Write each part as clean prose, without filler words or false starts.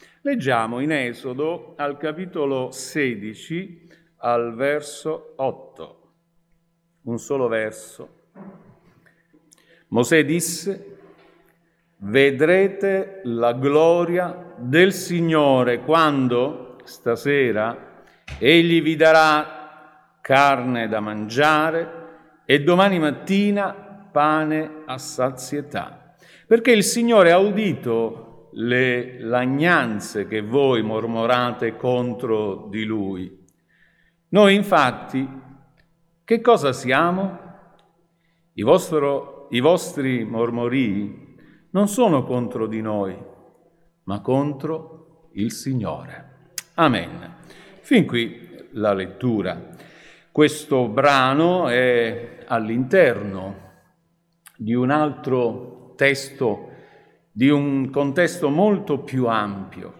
Leggiamo in Esodo al capitolo 16 al verso 8, un solo verso. Mosè disse: vedrete la gloria del Signore quando, stasera, Egli vi darà carne da mangiare e domani mattina pane a sazietà. Perché il Signore ha udito le lagnanze che voi mormorate contro di Lui. Noi infatti che cosa siamo? I vostri mormorii non sono contro di noi, ma contro il Signore. Amen. Fin qui la lettura. Questo brano è all'interno di un altro testo, di un contesto molto più ampio.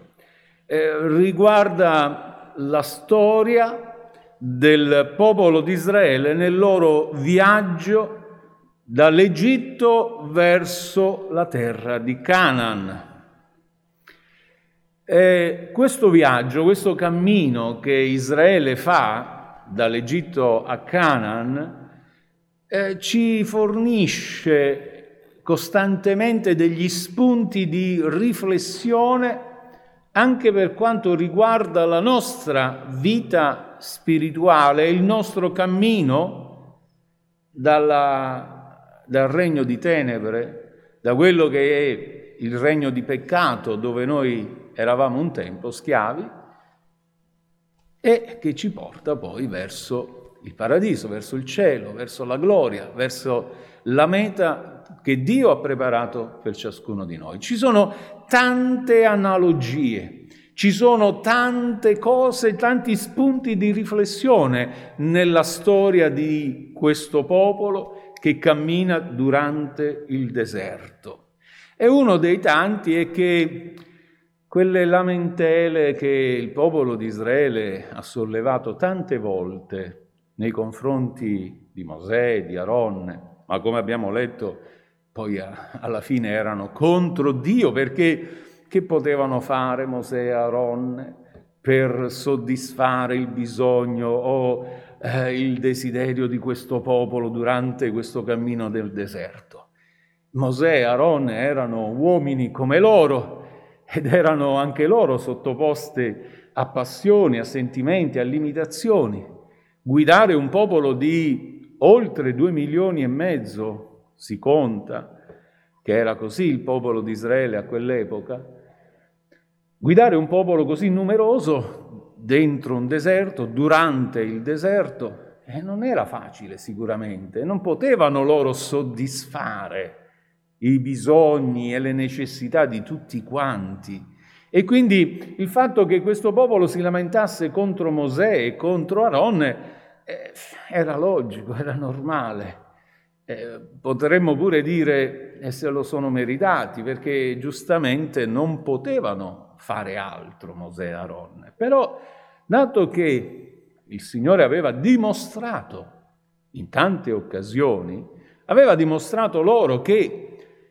Riguarda la storia del popolo di Israele nel loro viaggio dall'Egitto verso la terra di Canaan. Questo viaggio, questo cammino che Israele fa dall'Egitto a Canaan ci fornisce costantemente degli spunti di riflessione anche per quanto riguarda la nostra vita spirituale, il nostro cammino dal regno di tenebre, da quello che è il regno di peccato dove noi eravamo un tempo schiavi, e che ci porta poi verso il paradiso, verso il cielo, verso la gloria, verso la meta che Dio ha preparato per ciascuno di noi. Ci sono tante analogie, ci sono tante cose, tanti spunti di riflessione nella storia di questo popolo che cammina durante il deserto. E uno dei tanti è che quelle lamentele che il popolo di Israele ha sollevato tante volte nei confronti di Mosè, di Aronne, ma come abbiamo letto poi alla fine erano contro Dio, perché che potevano fare Mosè e Aronne per soddisfare il bisogno o il desiderio di questo popolo durante questo cammino del deserto? Mosè e Aronne erano uomini come loro ed erano anche loro sottoposti a passioni, a sentimenti, a limitazioni. Guidare un popolo di oltre 2,5 milioni, si conta, che era così il popolo di Israele a quell'epoca, guidare un popolo così numeroso dentro un deserto, durante il deserto, non era facile sicuramente, non potevano loro soddisfare i bisogni e le necessità di tutti quanti. E quindi il fatto che questo popolo si lamentasse contro Mosè e contro Aronne era logico, era normale. Potremmo pure dire se lo sono meritati, perché giustamente non potevano fare altro Mosè e Aronne. Però, dato che il Signore aveva dimostrato in tante occasioni, aveva dimostrato loro che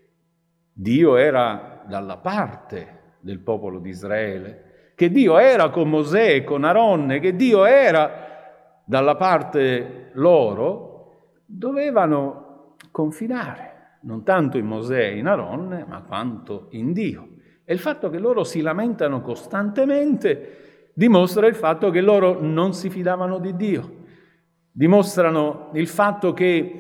Dio era dalla parte del popolo di Israele, che Dio era con Mosè e con Aronne, che Dio era dalla parte loro, dovevano confidare, non tanto in Mosè e in Aronne, ma quanto in Dio. E il fatto che loro si lamentano costantemente dimostra il fatto che loro non si fidavano di Dio, dimostrano il fatto che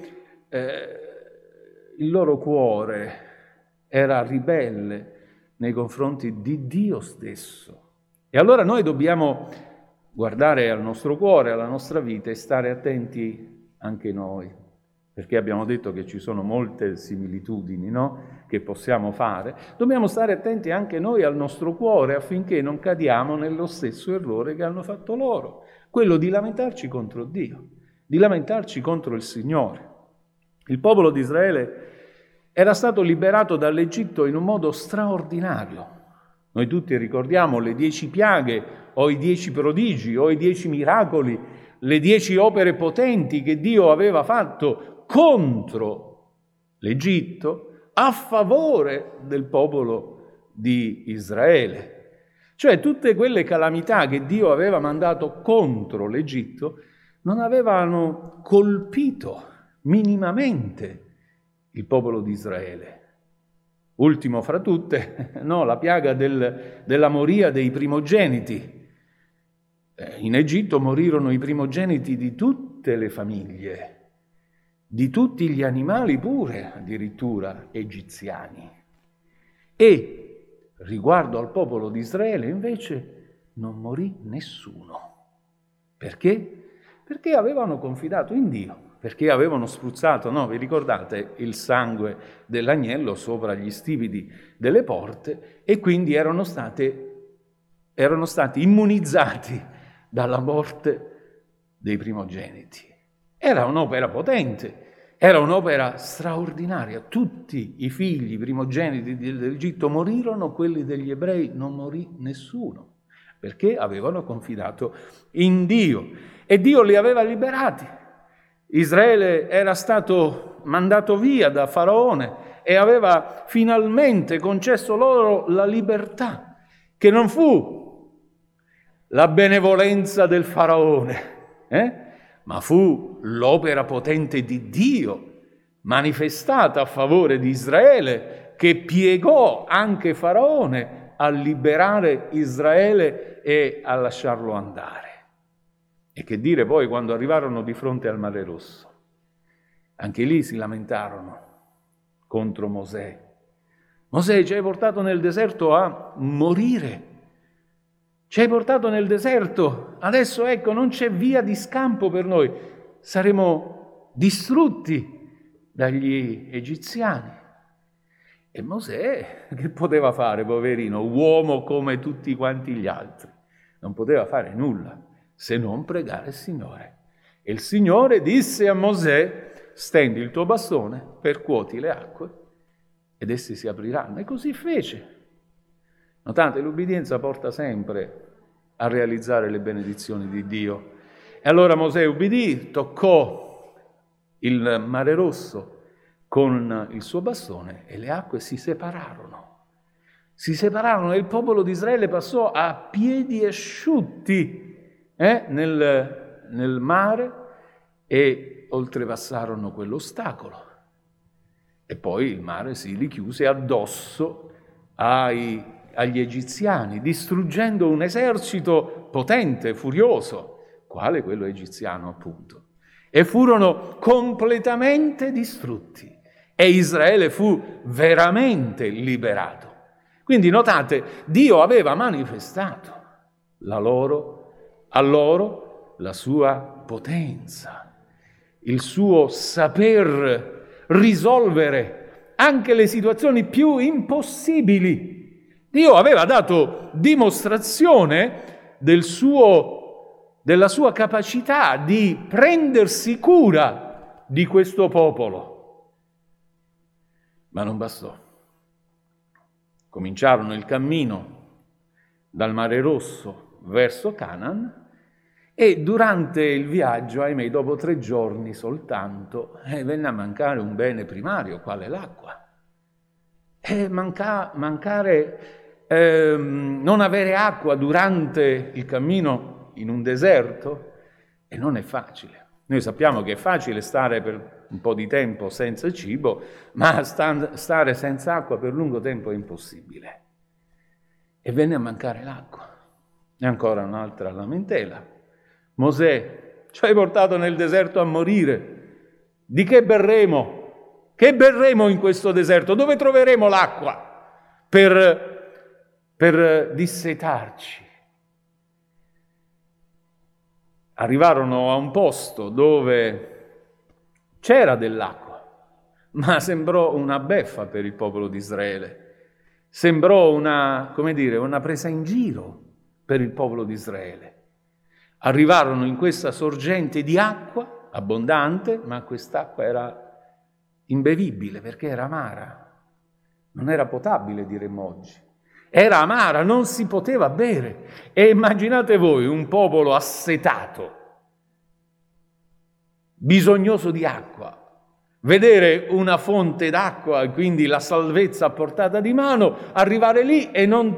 il loro cuore era ribelle nei confronti di Dio stesso. E allora noi dobbiamo guardare al nostro cuore, alla nostra vita e stare attenti anche noi, perché abbiamo detto che ci sono molte similitudini, no? Che possiamo fare. Dobbiamo stare attenti anche noi al nostro cuore affinché non cadiamo nello stesso errore che hanno fatto loro, quello di lamentarci contro Dio, di lamentarci contro il Signore. Il popolo di Israele era stato liberato dall'Egitto in un modo straordinario. Noi tutti ricordiamo le 10 piaghe, o i 10 prodigi, o i 10 miracoli, le 10 opere potenti che Dio aveva fatto contro l'Egitto a favore del popolo di Israele. Cioè tutte quelle calamità che Dio aveva mandato contro l'Egitto non avevano colpito minimamente il popolo di Israele. Ultimo fra tutte, no, la piaga della moria dei primogeniti. In Egitto morirono i primogeniti di tutte le famiglie, di tutti gli animali pure, addirittura egiziani. E riguardo al popolo di Israele, invece, non morì nessuno. Perché? Perché avevano confidato in Dio. Perché avevano spruzzato, no, vi ricordate, il sangue dell'agnello sopra gli stipiti delle porte e quindi erano stati immunizzati dalla morte dei primogeniti. Era un'opera potente, era un'opera straordinaria. Tutti i figli primogeniti dell'Egitto morirono, quelli degli ebrei non morì nessuno, perché avevano confidato in Dio e Dio li aveva liberati. Israele era stato mandato via da Faraone e aveva finalmente concesso loro la libertà, che non fu la benevolenza del Faraone, ma fu l'opera potente di Dio manifestata a favore di Israele, che piegò anche Faraone a liberare Israele e a lasciarlo andare. E che dire poi quando arrivarono di fronte al Mare Rosso? Anche lì si lamentarono contro Mosè. Mosè, ci hai portato nel deserto a morire. Ci hai portato nel deserto. Adesso ecco, non c'è via di scampo per noi. Saremo distrutti dagli egiziani. E Mosè che poteva fare, poverino? Uomo come tutti quanti gli altri. Non poteva fare nulla se non pregare il Signore. E il Signore disse a Mosè: stendi il tuo bastone, percuoti le acque ed essi si apriranno. E così fece. Notate, l'ubbidienza porta sempre a realizzare le benedizioni di Dio. E allora Mosè ubbidì, toccò il Mare Rosso con il suo bastone e le acque si separarono. Si separarono e il popolo di Israele passò a piedi asciutti nel mare e oltrepassarono quell'ostacolo. E poi il mare si richiuse addosso agli egiziani, distruggendo un esercito potente, furioso, quale quello egiziano appunto. E furono completamente distrutti e Israele fu veramente liberato. Quindi notate, Dio aveva manifestato a loro la sua potenza, il suo saper risolvere anche le situazioni più impossibili. Dio aveva dato dimostrazione della sua capacità di prendersi cura di questo popolo. Ma non bastò. Cominciarono il cammino dal Mare Rosso verso Canaan e durante il viaggio, ahimè, dopo 3 giorni soltanto, venne a mancare un bene primario, quale l'acqua. Non avere acqua durante il cammino in un deserto e non è facile. Noi sappiamo che è facile stare per un po' di tempo senza cibo, ma stare senza acqua per lungo tempo è impossibile. E venne a mancare l'acqua. E ancora un'altra lamentela. Mosè, ci hai portato nel deserto a morire. Di che berremo? Che berremo in questo deserto? Dove troveremo l'acqua per dissetarci? Arrivarono a un posto dove c'era dell'acqua, ma sembrò una beffa per il popolo di Israele. Sembrò una presa in giro per il popolo di Israele. Arrivarono in questa sorgente di acqua abbondante, ma quest'acqua era imbevibile perché era amara. Non era potabile, diremmo oggi. Era amara, non si poteva bere. E immaginate voi un popolo assetato, bisognoso di acqua, vedere una fonte d'acqua, quindi la salvezza a portata di mano, arrivare lì e non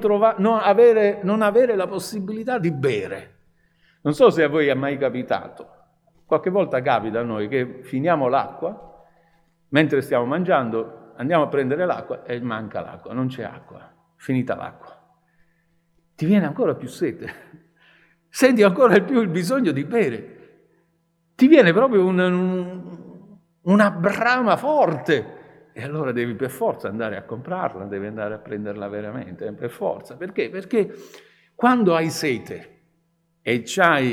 avere la possibilità di bere. Non so se a voi è mai capitato, qualche volta capita a noi che finiamo l'acqua, mentre stiamo mangiando, andiamo a prendere l'acqua e manca l'acqua, non c'è acqua, finita l'acqua. Ti viene ancora più sete, senti ancora più il bisogno di bere, ti viene proprio una brama forte e allora devi per forza andare a comprarla, devi andare a prenderla veramente, per forza. Perché? Perché quando hai sete e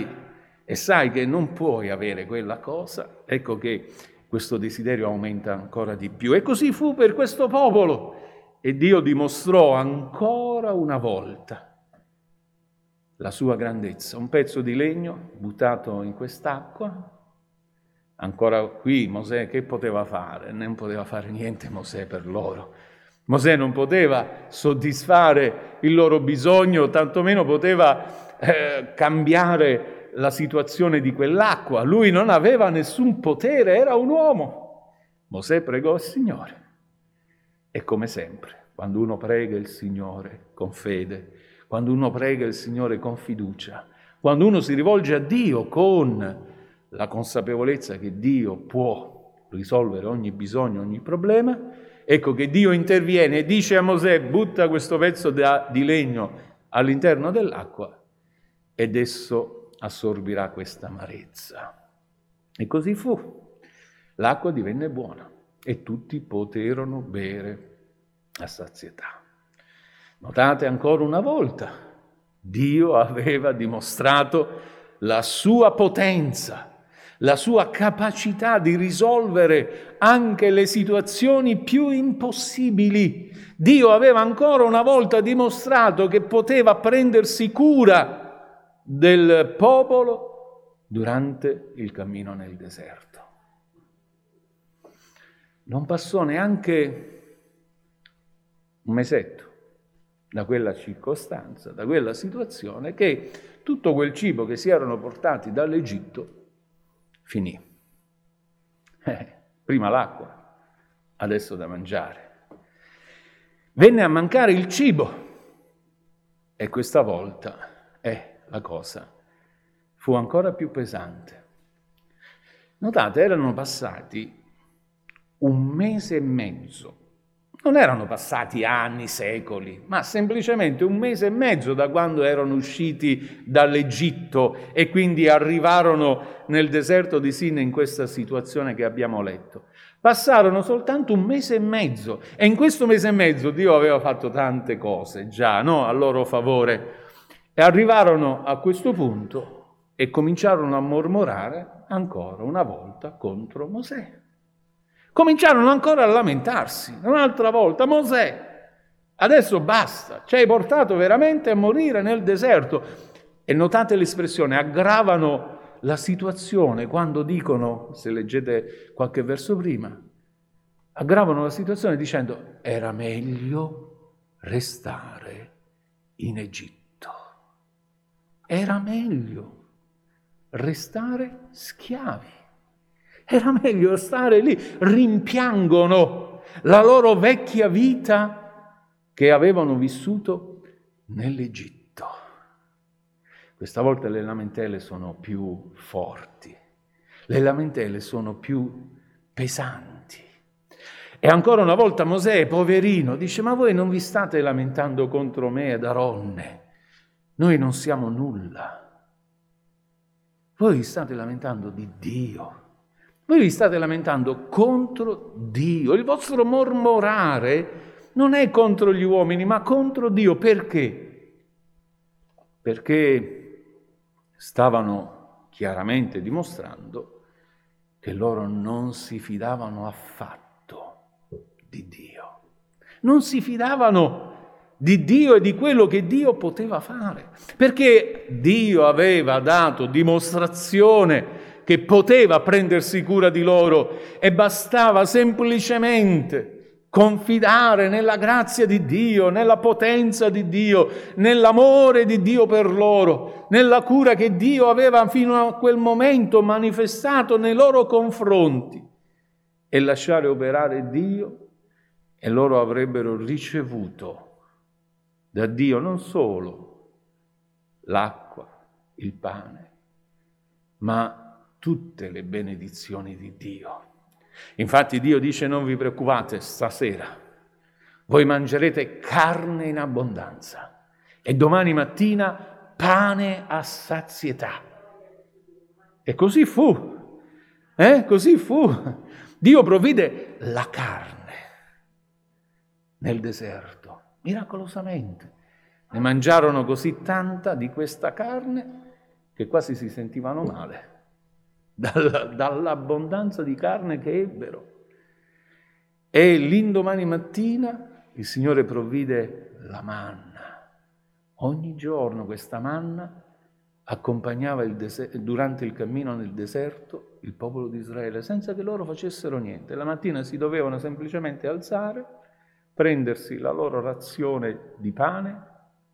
sai che non puoi avere quella cosa, ecco che questo desiderio aumenta ancora di più. E così fu per questo popolo. E Dio dimostrò ancora una volta la sua grandezza. Un pezzo di legno buttato in quest'acqua. Ancora qui Mosè che poteva fare? Non poteva fare niente Mosè per loro. Mosè non poteva soddisfare il loro bisogno, tantomeno poteva cambiare la situazione di quell'acqua. Lui non aveva nessun potere, era un uomo. Mosè pregò il Signore. E come sempre, quando uno prega il Signore con fede, quando uno prega il Signore con fiducia, quando uno si rivolge a Dio con la consapevolezza che Dio può risolvere ogni bisogno, ogni problema, ecco che Dio interviene e dice a Mosè: butta questo pezzo di legno all'interno dell'acqua ed esso assorbirà questa amarezza. E così fu. L'acqua divenne buona e tutti poterono bere a sazietà. Notate ancora una volta, Dio aveva dimostrato la sua potenza, la sua capacità di risolvere anche le situazioni più impossibili. Dio aveva ancora una volta dimostrato che poteva prendersi cura del popolo durante il cammino nel deserto. Non passò neanche un mesetto da quella circostanza, da quella situazione, che tutto quel cibo che si erano portati dall'Egitto finì. Prima l'acqua, adesso da mangiare. Venne a mancare il cibo e questa volta la cosa fu ancora più pesante. Notate, erano passati 1 mese e mezzo. Non erano passati anni, secoli, ma semplicemente 1 mese e mezzo da quando erano usciti dall'Egitto e quindi arrivarono nel deserto di Sin in questa situazione che abbiamo letto. Passarono soltanto 1 mese e mezzo e in questo mese e mezzo Dio aveva fatto tante cose già, a loro favore. E arrivarono a questo punto e cominciarono a mormorare ancora una volta contro Mosè. Cominciarono ancora a lamentarsi, un'altra volta: Mosè, adesso basta, ci hai portato veramente a morire nel deserto. E notate l'espressione, aggravano la situazione quando dicono, se leggete qualche verso prima, aggravano la situazione dicendo: era meglio restare in Egitto. Era meglio restare schiavi. Era meglio stare lì. Rimpiangono la loro vecchia vita che avevano vissuto nell'Egitto. Questa volta le lamentele sono più forti, le lamentele sono più pesanti. E ancora una volta Mosè, poverino, dice: ma voi non vi state lamentando contro me ed Aronne? Noi non siamo nulla. Voi vi state lamentando di Dio. Voi vi state lamentando contro Dio. Il vostro mormorare non è contro gli uomini, ma contro Dio. Perché? Perché stavano chiaramente dimostrando che loro non si fidavano affatto di Dio. Non si fidavano di Dio e di quello che Dio poteva fare. Perché Dio aveva dato dimostrazione che poteva prendersi cura di loro e bastava semplicemente confidare nella grazia di Dio, nella potenza di Dio, nell'amore di Dio per loro, nella cura che Dio aveva fino a quel momento manifestato nei loro confronti. e lasciare operare Dio, e loro avrebbero ricevuto da Dio non solo l'acqua, il pane, ma tutte le benedizioni di Dio. Infatti Dio dice: non vi preoccupate, stasera voi mangerete carne in abbondanza e domani mattina pane a sazietà. E così fu, così fu. Dio provvide la carne nel deserto, miracolosamente. Ne mangiarono così tanta di questa carne che quasi si sentivano male dall'abbondanza di carne che ebbero. E l'indomani mattina il Signore provvide la manna. Ogni giorno questa manna accompagnava durante il cammino nel deserto il popolo di Israele, senza che loro facessero niente. La mattina si dovevano semplicemente alzare, prendersi la loro razione di pane,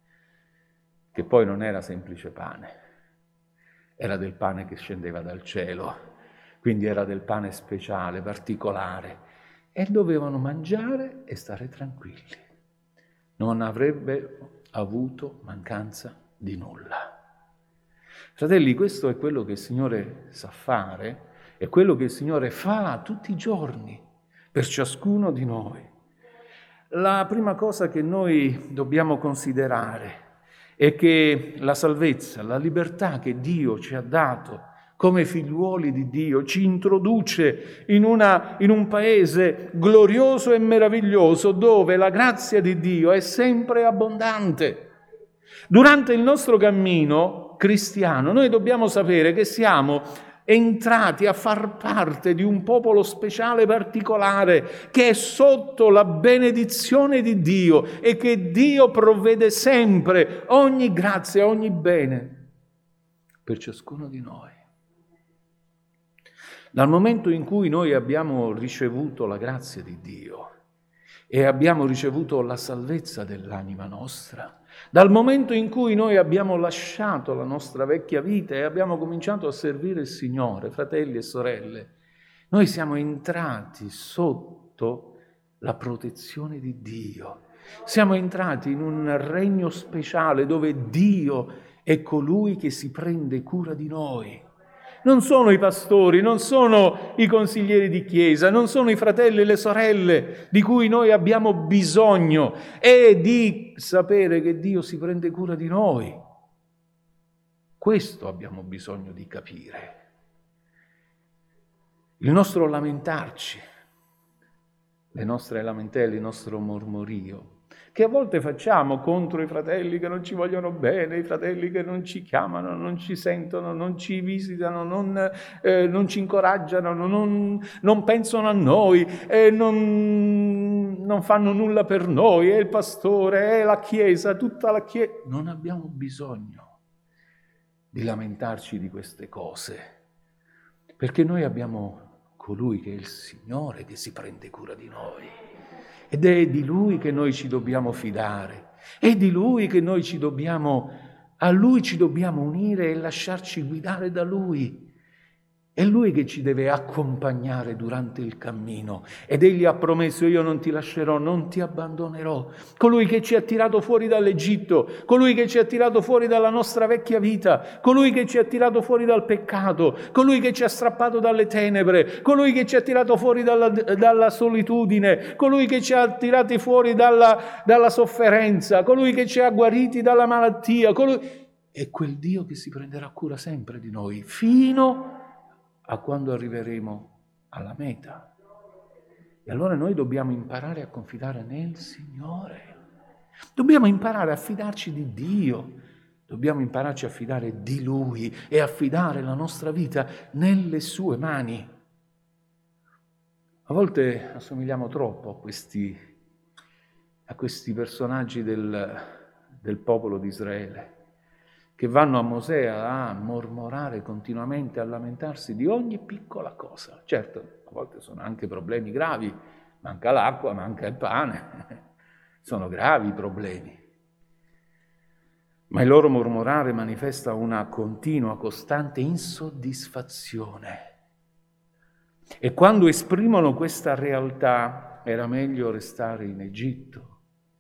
che poi non era semplice pane, era del pane che scendeva dal cielo, quindi era del pane speciale, particolare, e dovevano mangiare e stare tranquilli. Non avrebbe avuto mancanza di nulla. Fratelli, questo è quello che il Signore sa fare, è quello che il Signore fa tutti i giorni per ciascuno di noi. La prima cosa che noi dobbiamo considerare è che la salvezza, la libertà che Dio ci ha dato come figliuoli di Dio ci introduce in un paese glorioso e meraviglioso dove la grazia di Dio è sempre abbondante. Durante il nostro cammino cristiano noi dobbiamo sapere che siamo entrati a far parte di un popolo speciale particolare che è sotto la benedizione di Dio e che Dio provvede sempre ogni grazia, ogni bene per ciascuno di noi. Dal momento in cui noi abbiamo ricevuto la grazia di Dio e abbiamo ricevuto la salvezza dell'anima nostra, dal momento in cui noi abbiamo lasciato la nostra vecchia vita e abbiamo cominciato a servire il Signore, fratelli e sorelle, noi siamo entrati sotto la protezione di Dio. Siamo entrati in un regno speciale dove Dio è colui che si prende cura di noi. Non sono i pastori, non sono i consiglieri di chiesa, non sono i fratelli e le sorelle di cui noi abbiamo bisogno, è di sapere che Dio si prende cura di noi. Questo abbiamo bisogno di capire. Il nostro lamentarci, le nostre lamentele, il nostro mormorio, che a volte facciamo contro i fratelli che non ci vogliono bene, i fratelli che non ci chiamano, non ci sentono, non ci visitano, non ci incoraggiano, non pensano a noi, non fanno nulla per noi, è il pastore, è la Chiesa, tutta la Chiesa. Non abbiamo bisogno di lamentarci di queste cose, perché noi abbiamo colui che è il Signore che si prende cura di noi. Ed è di Lui che noi ci dobbiamo fidare, è di Lui che noi a Lui ci dobbiamo unire e lasciarci guidare da Lui. È Lui che ci deve accompagnare durante il cammino. Ed Egli ha promesso: io non ti lascerò, non ti abbandonerò. Colui che ci ha tirato fuori dall'Egitto, colui che ci ha tirato fuori dalla nostra vecchia vita, colui che ci ha tirato fuori dal peccato, colui che ci ha strappato dalle tenebre, colui che ci ha tirato fuori dalla solitudine, colui che ci ha tirati fuori dalla sofferenza, colui che ci ha guariti dalla malattia, è quel Dio che si prenderà cura sempre di noi, fino a quando arriveremo alla meta. E allora noi dobbiamo imparare a confidare nel Signore. Dobbiamo imparare a fidarci di Dio. Dobbiamo impararci a fidare di Lui e affidare la nostra vita nelle sue mani. A volte assomigliamo troppo a questi personaggi del popolo di Israele, che vanno a Mosè a mormorare continuamente, a lamentarsi di ogni piccola cosa. Certo, a volte sono anche problemi gravi, manca l'acqua, manca il pane, sono gravi i problemi. Ma il loro mormorare manifesta una continua, costante insoddisfazione. E quando esprimono questa realtà, era meglio restare in Egitto.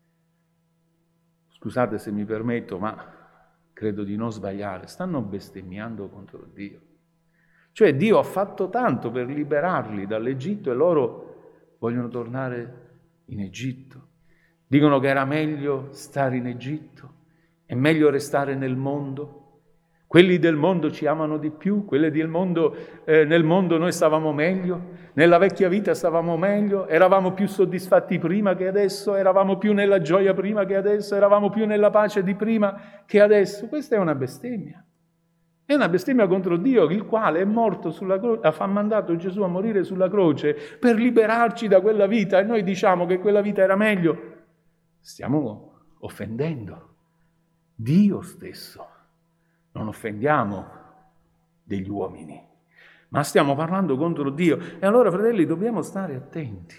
Scusate se mi permetto, ma credo di non sbagliare, stanno bestemmiando contro Dio. Cioè Dio ha fatto tanto per liberarli dall'Egitto e loro vogliono tornare in Egitto. Dicono che era meglio stare in Egitto, è meglio restare nel mondo. Quelli del mondo ci amano di più, quelli del mondo, nel mondo noi stavamo meglio, nella vecchia vita stavamo meglio, eravamo più soddisfatti prima che adesso, eravamo più nella gioia prima che adesso, eravamo più nella pace di prima che adesso. Questa è una bestemmia. È una bestemmia contro Dio, il quale è morto sulla croce, ha mandato Gesù a morire sulla croce per liberarci da quella vita e noi diciamo che quella vita era meglio. Stiamo offendendo Dio stesso. Non offendiamo degli uomini, ma stiamo parlando contro Dio. E allora, fratelli, dobbiamo stare attenti.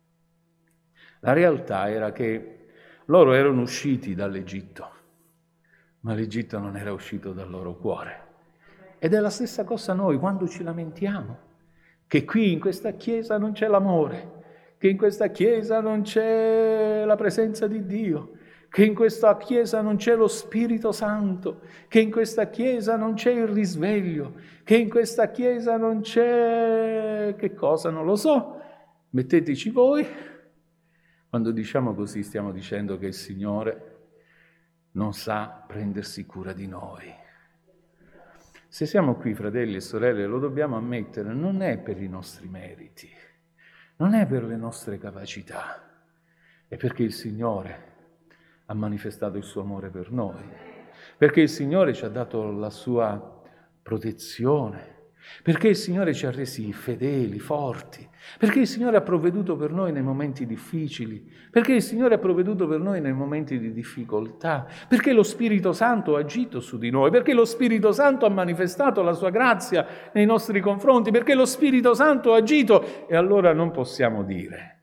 La realtà era che loro erano usciti dall'Egitto, ma l'Egitto non era uscito dal loro cuore. Ed è la stessa cosa noi quando ci lamentiamo, che qui in questa chiesa non c'è l'amore, che in questa chiesa non c'è la presenza di Dio, che in questa chiesa non c'è lo Spirito Santo, che in questa chiesa non c'è il risveglio, che in questa chiesa non c'è... che cosa? Non lo so. Metteteci voi. Quando diciamo così stiamo dicendo che il Signore non sa prendersi cura di noi. Se siamo qui, fratelli e sorelle, lo dobbiamo ammettere, non è per i nostri meriti, non è per le nostre capacità, è perché il Signore ha manifestato il suo amore per noi, perché il Signore ci ha dato la sua protezione, perché il Signore ci ha resi fedeli, forti, perché il Signore ha provveduto per noi nei momenti difficili, perché il Signore ha provveduto per noi nei momenti di difficoltà, perché lo Spirito Santo ha agito su di noi, perché lo Spirito Santo ha manifestato la sua grazia nei nostri confronti, perché lo Spirito Santo ha agito. E allora non possiamo dire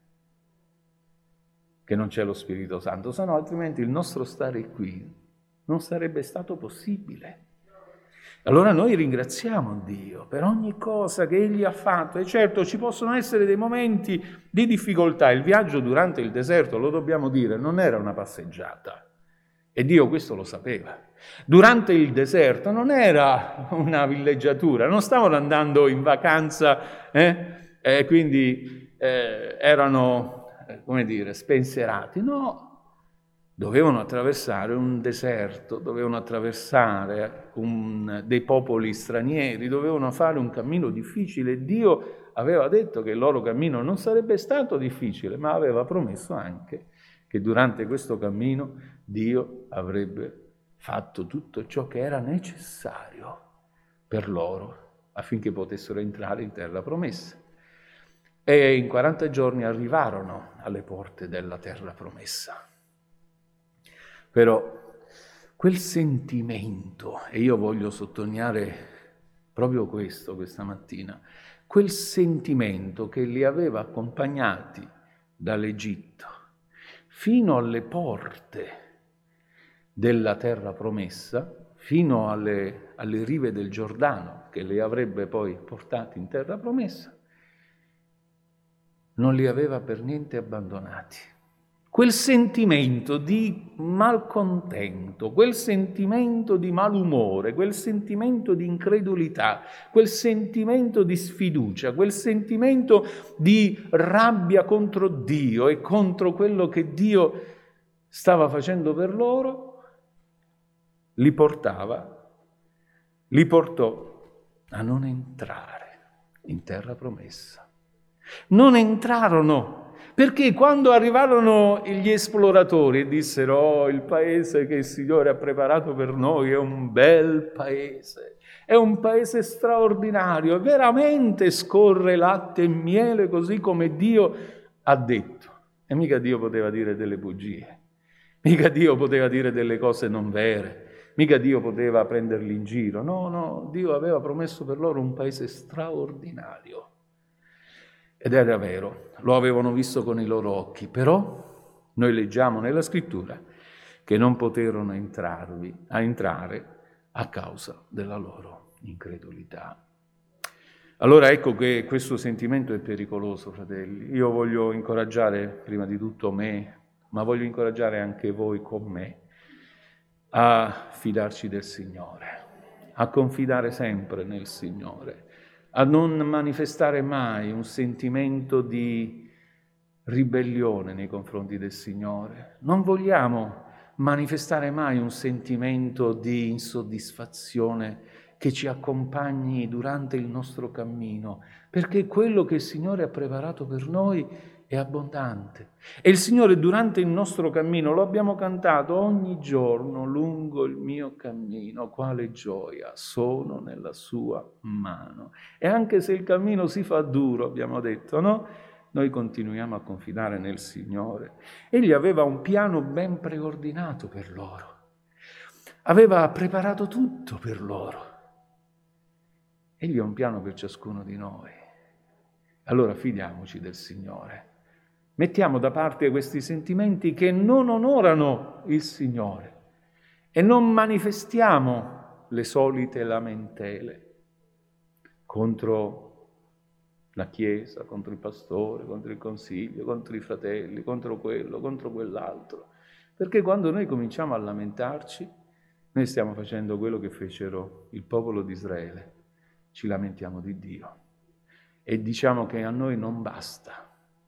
che non c'è lo Spirito Santo, se no altrimenti il nostro stare qui non sarebbe stato possibile. Allora noi ringraziamo Dio per ogni cosa che Egli ha fatto e certo ci possono essere dei momenti di difficoltà. Il viaggio durante il deserto, lo dobbiamo dire, non era una passeggiata e Dio questo lo sapeva. Durante il deserto non era una villeggiatura, non stavano andando in vacanza quindi erano... come dire, spensierati, no, dovevano attraversare un deserto, dovevano attraversare dei popoli stranieri, dovevano fare un cammino difficile. Dio aveva detto che il loro cammino non sarebbe stato difficile, ma aveva promesso anche che durante questo cammino Dio avrebbe fatto tutto ciò che era necessario per loro affinché potessero entrare in terra promessa. E in 40 giorni arrivarono alle porte della terra promessa. Però quel sentimento, e io voglio sottolineare proprio questo questa mattina, quel sentimento che li aveva accompagnati dall'Egitto fino alle porte della terra promessa, fino alle rive del Giordano, che li avrebbe poi portati in terra promessa, non li aveva per niente abbandonati. Quel sentimento di malcontento, quel sentimento di malumore, quel sentimento di incredulità, quel sentimento di sfiducia, quel sentimento di rabbia contro Dio e contro quello che Dio stava facendo per loro, li portò a non entrare in terra promessa. Non entrarono, perché quando arrivarono gli esploratori e dissero «Oh, il paese che il Signore ha preparato per noi è un bel paese, è un paese straordinario, veramente scorre latte e miele così come Dio ha detto». E mica Dio poteva dire delle bugie, mica Dio poteva dire delle cose non vere, mica Dio poteva prenderli in giro. No, Dio aveva promesso per loro un paese straordinario. Ed era vero, lo avevano visto con i loro occhi, però noi leggiamo nella Scrittura che non poterono entrare a causa della loro incredulità. Allora ecco che questo sentimento è pericoloso, fratelli. Io voglio incoraggiare prima di tutto me, ma voglio incoraggiare anche voi con me a fidarci del Signore, a confidare sempre nel Signore, a non manifestare mai un sentimento di ribellione nei confronti del Signore. Non vogliamo manifestare mai un sentimento di insoddisfazione che ci accompagni durante il nostro cammino, perché quello che il Signore ha preparato per noi è abbondante. E il Signore durante il nostro cammino, lo abbiamo cantato ogni giorno, lungo il mio cammino, quale gioia sono nella sua mano. E anche se il cammino si fa duro, abbiamo detto, no? Noi continuiamo a confidare nel Signore. Egli aveva un piano ben preordinato per loro. Aveva preparato tutto per loro. Egli ha un piano per ciascuno di noi. Allora fidiamoci del Signore. Mettiamo da parte questi sentimenti che non onorano il Signore e non manifestiamo le solite lamentele contro la Chiesa, contro il pastore, contro il consiglio, contro i fratelli, contro quello, contro quell'altro. Perché quando noi cominciamo a lamentarci, noi stiamo facendo quello che fecero il popolo di Israele. Ci lamentiamo di Dio e diciamo che a noi non basta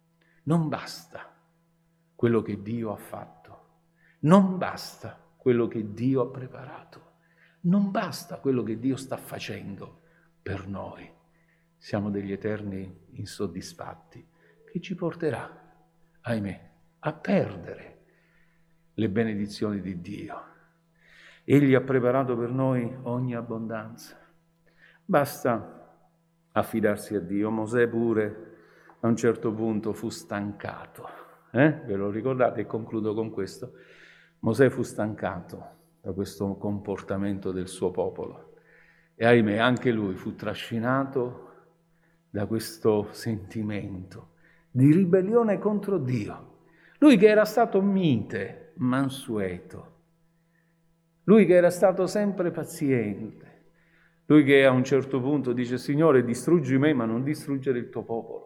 quello che Dio ha fatto, non basta quello che Dio ha preparato, non basta quello che Dio sta facendo per noi. Siamo degli eterni insoddisfatti che ci porterà, ahimè, a perdere le benedizioni di Dio. Egli ha preparato per noi ogni abbondanza. Basta affidarsi a Dio. Mosè pure a un certo punto fu stancato. Ve lo ricordate? E concludo con questo. Mosè fu stancato da questo comportamento del suo popolo. E ahimè, anche lui fu trascinato da questo sentimento di ribellione contro Dio. Lui che era stato mite, mansueto, lui che era stato sempre paziente, lui che a un certo punto dice: Signore, distruggi me, ma non distruggere il tuo popolo.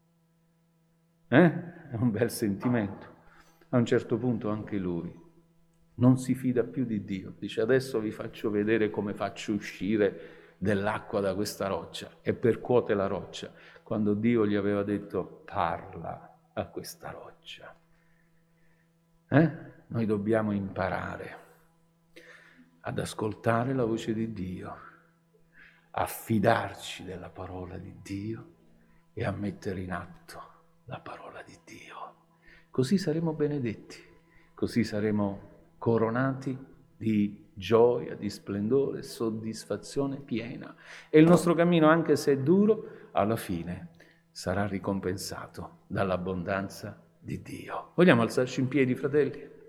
È un bel sentimento. A un certo punto anche lui non si fida più di Dio. Dice: adesso vi faccio vedere come faccio uscire dell'acqua da questa roccia. E percuote la roccia, quando Dio gli aveva detto: parla a questa roccia. Noi dobbiamo imparare ad ascoltare la voce di Dio, a fidarci della parola di Dio e a mettere in atto la parola di Dio. Così saremo benedetti, così saremo coronati di gioia, di splendore, soddisfazione piena. E il nostro cammino, anche se è duro, alla fine sarà ricompensato dall'abbondanza di Dio. Vogliamo alzarci in piedi, fratelli?